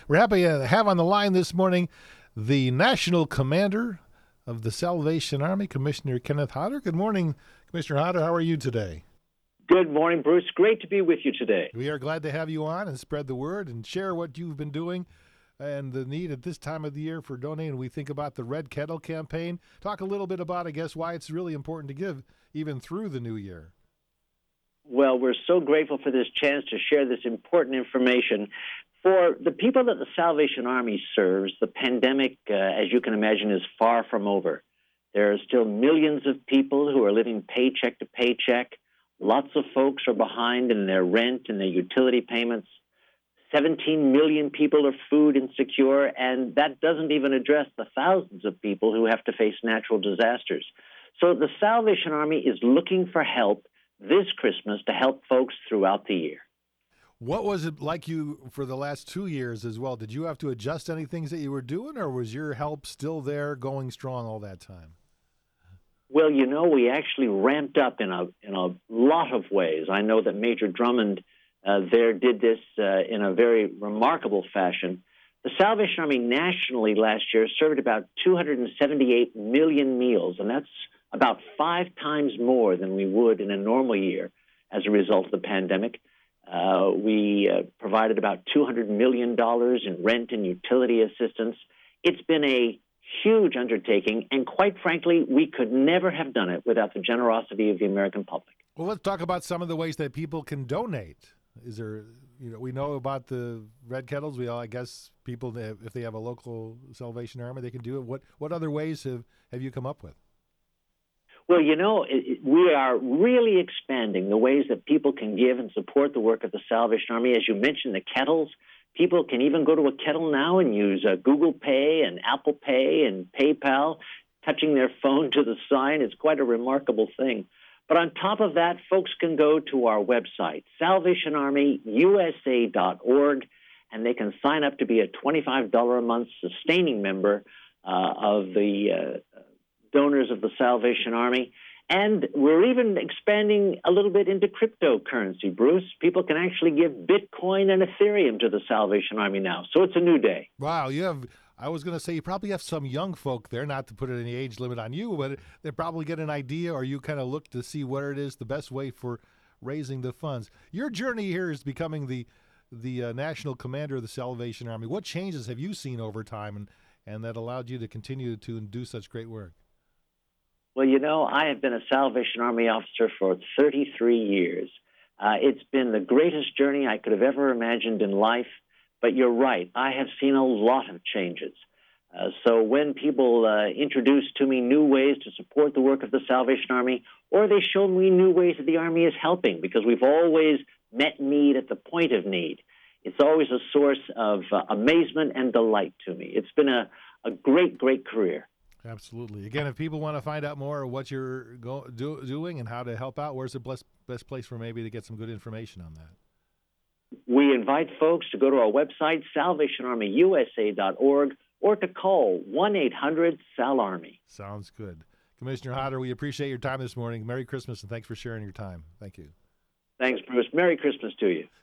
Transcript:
We're happy to have on the line this morning the National Commander of the Salvation Army, Commissioner Kenneth Hodder. Good morning, Commissioner Hodder. How are you today? Good morning, Bruce. Great to be with you today. We are glad to have you on and spread the word and share what you've been doing and the need at this time of the year for donating. We think about the Red Kettle campaign. Talk a little bit about, I guess, why it's really important to give even through the new year. Well, we're so grateful for this chance to share this important information. For the people that the Salvation Army serves, the pandemic, as you can imagine, is far from over. There are still millions of people who are living paycheck to paycheck. Lots of folks are behind in their rent and their utility payments. 17 million people are food insecure, and that doesn't even address the thousands of people who have to face natural disasters. So the Salvation Army is looking for help this Christmas to help folks throughout the year. What was it like you for the last 2 years as well? Did you have to adjust any things that you were doing, or was your help still there going strong all that time? Well, you know, we actually ramped up in a lot of ways. I know that Major Drummond there did this in a very remarkable fashion. The Salvation Army nationally last year served about 278 million meals, and that's about 5 times more than we would in a normal year as a result of the pandemic. We provided about $200 million in rent and utility assistance. It's been a huge undertaking, and quite frankly, we could never have done it without the generosity of the American public. Well, let's talk about some of the ways that people can donate. Is there, we know about the Red Kettles. I guess people, if they have a local Salvation Army, they can do it. What other ways have you come up with? Well, you know, we are really expanding the ways that people can give and support the work of the Salvation Army. As you mentioned, the kettles. People can even go to a kettle now and use Google Pay and Apple Pay and PayPal, touching their phone to the sign. It's quite a remarkable thing. But on top of that, folks can go to our website, salvationarmyusa.org, and they can sign up to be a $25 a month sustaining member of the donors of the Salvation Army. And we're even expanding a little bit into cryptocurrency, Bruce. People can actually give Bitcoin and Ethereum to the Salvation Army now. So it's a new day. Wow, I was going to say you probably have some young folk there, not to put any age limit on you, but they probably get an idea, or you kind of look to see where it is the best way for raising the funds. Your journey here is becoming the national commander of the Salvation Army. What changes have you seen over time and that allowed you to continue to do such great work? Well, you know, I have been a Salvation Army officer for 33 years. It's been the greatest journey I could have ever imagined in life. But you're right, I have seen a lot of changes. So when people introduce to me new ways to support the work of the Salvation Army, or they show me new ways that the Army is helping, because we've always met need at the point of need, it's always a source of amazement and delight to me. It's been a great, great career. Absolutely. Again, if people want to find out more of what you're doing and how to help out, where's the best place for maybe to get some good information on that? We invite folks to go to our website, salvationarmyusa.org, or to call 1-800-SAL-ARMY. Sounds good. Commissioner Hodder, we appreciate your time this morning. Merry Christmas, and thanks for sharing your time. Thank you. Thanks, Bruce. Merry Christmas to you.